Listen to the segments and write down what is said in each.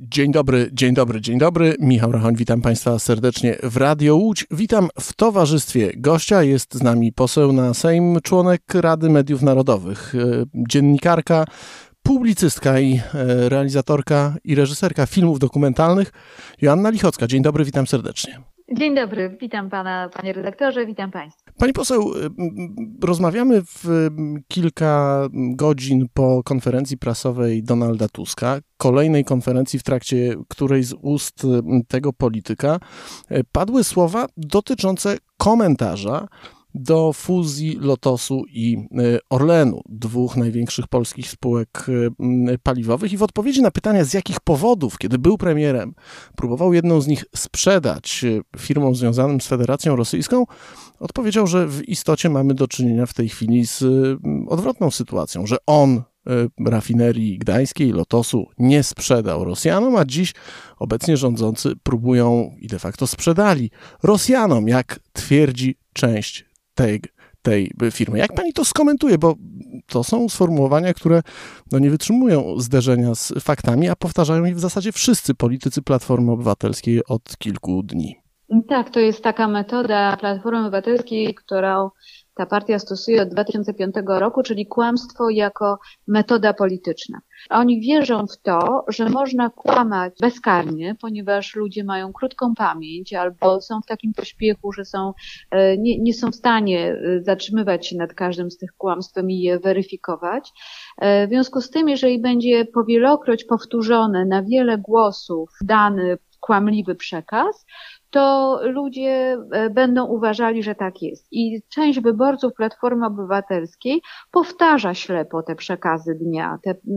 Dzień dobry, dzień dobry, dzień dobry. Michał Rachoń, witam Państwa serdecznie w Radio Łódź. Witam w towarzystwie gościa. Jest z nami poseł na Sejm, członek Rady Mediów Narodowych, dziennikarka, publicystka i realizatorka i reżyserka filmów dokumentalnych Joanna Lichocka. Dzień dobry, witam serdecznie. Dzień dobry, witam pana, panie redaktorze, witam państwa. Pani poseł, rozmawiamy w kilka godzin po konferencji prasowej Donalda Tuska, kolejnej konferencji, w trakcie której z ust tego polityka padły słowa dotyczące komentarza do fuzji Lotosu i Orlenu, dwóch największych polskich spółek paliwowych, i w odpowiedzi na pytania, z jakich powodów, kiedy był premierem, próbował jedną z nich sprzedać firmom związanym z Federacją Rosyjską, odpowiedział, że w istocie mamy do czynienia w tej chwili z odwrotną sytuacją, że on rafinerii gdańskiej, Lotosu, nie sprzedał Rosjanom, a dziś obecnie rządzący próbują i de facto sprzedali Rosjanom, jak twierdzi część tej firmy. Jak pani to skomentuje? Bo to są sformułowania, które nie wytrzymują zderzenia z faktami, a powtarzają je w zasadzie wszyscy politycy Platformy Obywatelskiej od kilku dni. Tak, to jest taka metoda Platformy Obywatelskiej, którą ta partia stosuje od 2005 roku, czyli kłamstwo jako metoda polityczna. Oni wierzą w to, że można kłamać bezkarnie, ponieważ ludzie mają krótką pamięć albo są w takim pośpiechu, że nie są w stanie zatrzymywać się nad każdym z tych kłamstw i je weryfikować. W związku z tym, jeżeli będzie powielokroć powtórzone na wiele głosów dany kłamliwy przekaz, to ludzie będą uważali, że tak jest. I część wyborców Platformy Obywatelskiej powtarza ślepo te przekazy dnia.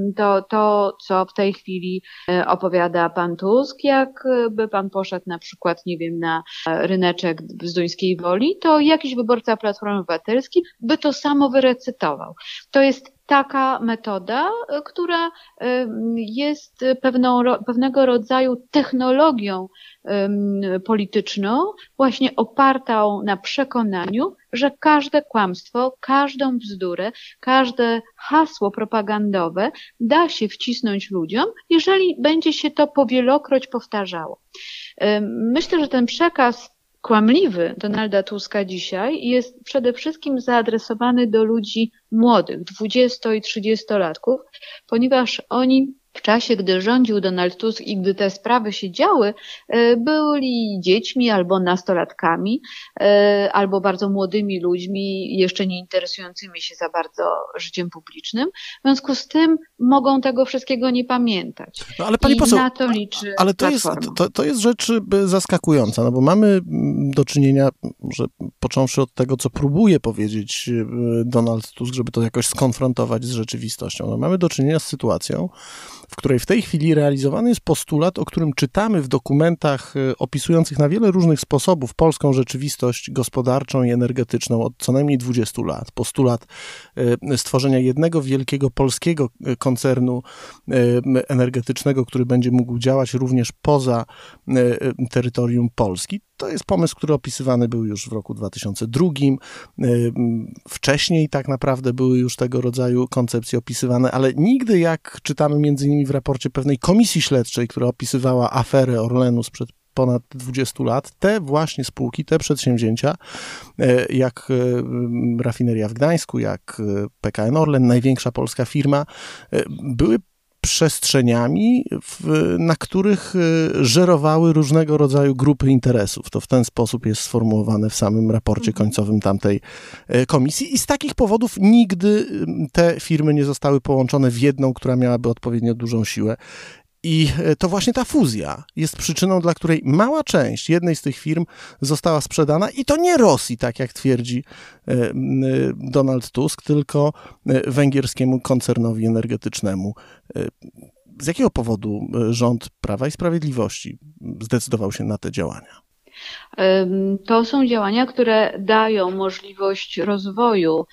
To, co w tej chwili opowiada pan Tusk, jakby pan poszedł na przykład, nie wiem, na ryneczek w Zduńskiej Woli, to jakiś wyborca Platformy Obywatelskiej by to samo wyrecytował. To jest taka metoda, która jest pewnego rodzaju technologią polityczną, właśnie opartą na przekonaniu, że każde kłamstwo, każdą bzdurę, każde hasło propagandowe da się wcisnąć ludziom, jeżeli będzie się to powielokroć powtarzało. Myślę, że ten przekaz kłamliwy Donalda Tuska dzisiaj jest przede wszystkim zaadresowany do ludzi młodych, 20- i 30-latków, ponieważ oni w czasie, gdy rządził Donald Tusk i gdy te sprawy się działy, byli dziećmi albo nastolatkami, albo bardzo młodymi ludźmi, jeszcze nie interesującymi się za bardzo życiem publicznym. W związku z tym mogą tego wszystkiego nie pamiętać. No, ale pani poseł, na to liczy ale to jest rzecz zaskakująca, bo mamy do czynienia, że począwszy od tego, co próbuje powiedzieć Donald Tusk, żeby to jakoś skonfrontować z rzeczywistością, mamy do czynienia z sytuacją, w której w tej chwili realizowany jest postulat, o którym czytamy w dokumentach opisujących na wiele różnych sposobów polską rzeczywistość gospodarczą i energetyczną od co najmniej 20 lat. Postulat stworzenia jednego wielkiego polskiego koncernu energetycznego, który będzie mógł działać również poza terytorium Polski. To jest pomysł, który opisywany był już w roku 2002. Wcześniej tak naprawdę były już tego rodzaju koncepcje opisywane, ale nigdy, jak czytamy między innymi w raporcie pewnej komisji śledczej, która opisywała aferę Orlenu sprzed ponad 20 lat, te właśnie spółki, te przedsięwzięcia, jak rafineria w Gdańsku, jak PKN Orlen, największa polska firma, były przestrzeniami, na których żerowały różnego rodzaju grupy interesów. To w ten sposób jest sformułowane w samym raporcie końcowym tamtej komisji i z takich powodów nigdy te firmy nie zostały połączone w jedną, która miałaby odpowiednio dużą siłę. I to właśnie ta fuzja jest przyczyną, dla której mała część jednej z tych firm została sprzedana i to nie Rosji, tak jak twierdzi Donald Tusk, tylko węgierskiemu koncernowi energetycznemu. Z jakiego powodu rząd Prawa i Sprawiedliwości zdecydował się na te działania? To są działania, które dają możliwość rozwoju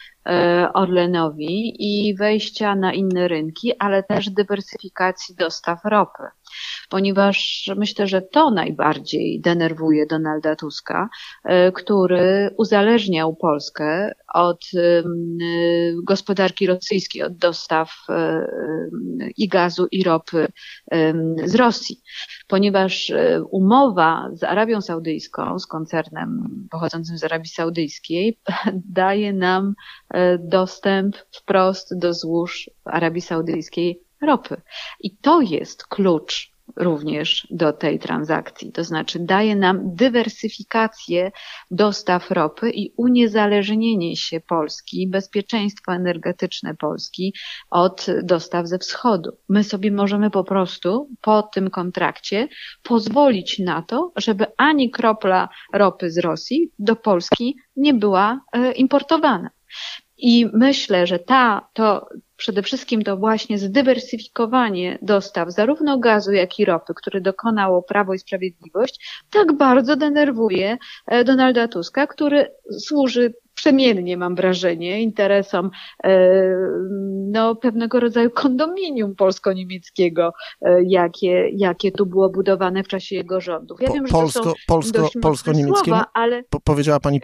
Orlenowi i wejścia na inne rynki, ale też dywersyfikacji dostaw ropy. ponieważ myślę, że to najbardziej denerwuje Donalda Tuska, który uzależniał Polskę od gospodarki rosyjskiej, od dostaw i gazu, i ropy z Rosji, ponieważ umowa z Arabią Saudyjską, z koncernem pochodzącym z Arabii Saudyjskiej, daje nam dostęp wprost do złóż Arabii Saudyjskiej ropy. I to jest klucz również do tej transakcji, to znaczy daje nam dywersyfikację dostaw ropy i uniezależnienie się Polski, bezpieczeństwo energetyczne Polski od dostaw ze wschodu. My sobie możemy po prostu po tym kontrakcie pozwolić na to, żeby ani kropla ropy z Rosji do Polski nie była importowana. I myślę, że to przede wszystkim to właśnie zdywersyfikowanie dostaw zarówno gazu, jak i ropy, które dokonało Prawo i Sprawiedliwość, tak bardzo denerwuje Donalda Tuska, który służy przemiennie, mam wrażenie, interesom pewnego rodzaju kondominium polsko-niemieckiego, jakie tu było budowane w czasie jego rządów. Ja wiem, że to są dość mocne słowa, ale powiedziała pani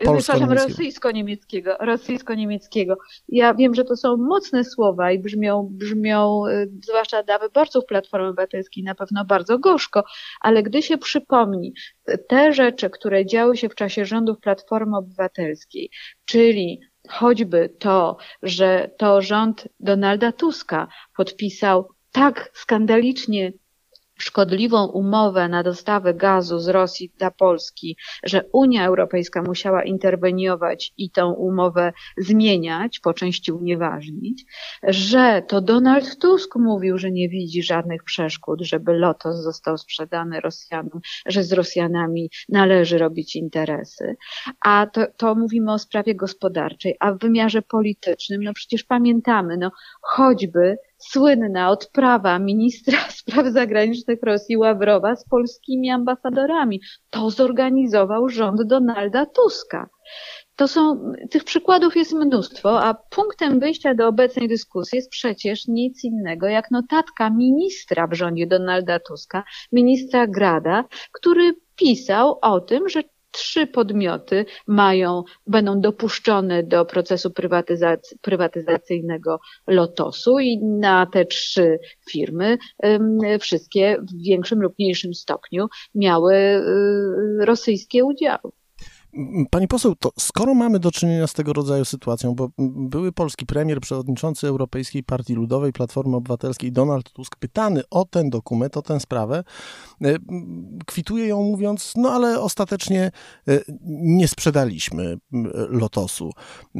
rosyjsko-niemieckiego. Ja wiem, że to są mocne słowa i brzmią zwłaszcza dla wyborców Platformy Obywatelskiej na pewno bardzo gorzko, ale gdy się przypomni te rzeczy, które działy się w czasie rządów Platformy Obywatelskiej, czyli choćby to, że to rząd Donalda Tuska podpisał tak skandalicznie szkodliwą umowę na dostawę gazu z Rosji dla Polski, że Unia Europejska musiała interweniować i tę umowę zmieniać, po części unieważnić, że to Donald Tusk mówił, że nie widzi żadnych przeszkód, żeby Lotos został sprzedany Rosjanom, że z Rosjanami należy robić interesy. A to mówimy o sprawie gospodarczej, a w wymiarze politycznym, przecież pamiętamy, choćby słynna odprawa ministra spraw zagranicznych Rosji Ławrowa z polskimi ambasadorami. To zorganizował rząd Donalda Tuska. Tych przykładów jest mnóstwo, a punktem wyjścia do obecnej dyskusji jest przecież nic innego jak notatka ministra w rządzie Donalda Tuska, ministra Grada, który pisał o tym, że 3 podmioty będą dopuszczone do procesu prywatyzacyjnego Lotosu i na te 3 firmy wszystkie w większym lub mniejszym stopniu miały rosyjskie udziały. Pani poseł, to skoro mamy do czynienia z tego rodzaju sytuacją, bo były polski premier, przewodniczący Europejskiej Partii Ludowej, Platformy Obywatelskiej Donald Tusk, pytany o ten dokument, o tę sprawę, kwituje ją mówiąc, ale ostatecznie nie sprzedaliśmy Lotosu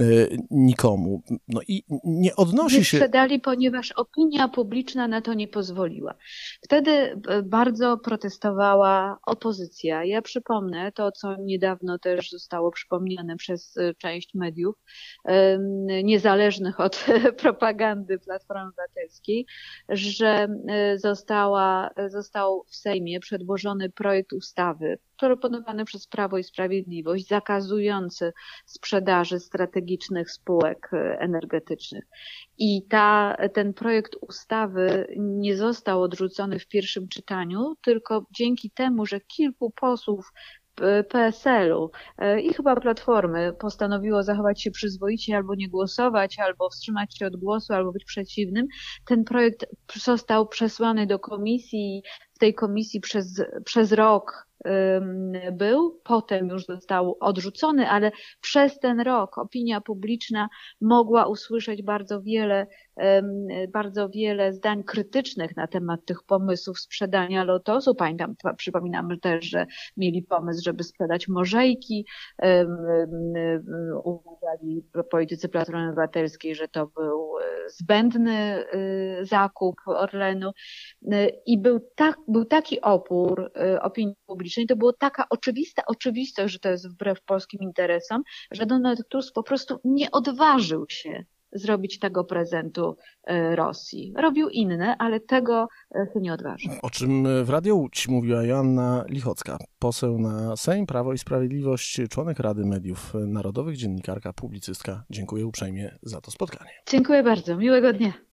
nikomu. I nie odnosi się... Nie sprzedali, ponieważ opinia publiczna na to nie pozwoliła. Wtedy bardzo protestowała opozycja. Ja przypomnę to, co niedawno też zostało przypomniane przez część mediów niezależnych od propagandy Platformy Obywatelskiej, że został w Sejmie przedłożony projekt ustawy proponowany przez Prawo i Sprawiedliwość zakazujący sprzedaży strategicznych spółek energetycznych. I ten projekt ustawy nie został odrzucony w pierwszym czytaniu, tylko dzięki temu, że kilku posłów PSL-u i chyba Platformy postanowiło zachować się przyzwoicie, albo nie głosować, albo wstrzymać się od głosu, albo być przeciwnym. Ten projekt został przesłany do komisji. W tej komisji przez rok był, potem już został odrzucony, ale przez ten rok opinia publiczna mogła usłyszeć bardzo wiele zdań krytycznych na temat tych pomysłów sprzedania Lotosu. Przypominamy też, że mieli pomysł, żeby sprzedać Morzejki. Uważali politycy Platformy Obywatelskiej, że to był zbędny zakup Orlenu. I był taki opór opinii publicznej, to była taka oczywistość, że to jest wbrew polskim interesom, że Donald Tusk po prostu nie odważył się zrobić tego prezentu Rosji. Robił inne, ale tego się nie odważył. O czym w Radio Łódź mówiła Joanna Lichocka, poseł na Sejm, Prawo i Sprawiedliwość, członek Rady Mediów Narodowych, dziennikarka, publicystka. Dziękuję uprzejmie za to spotkanie. Dziękuję bardzo. Miłego dnia.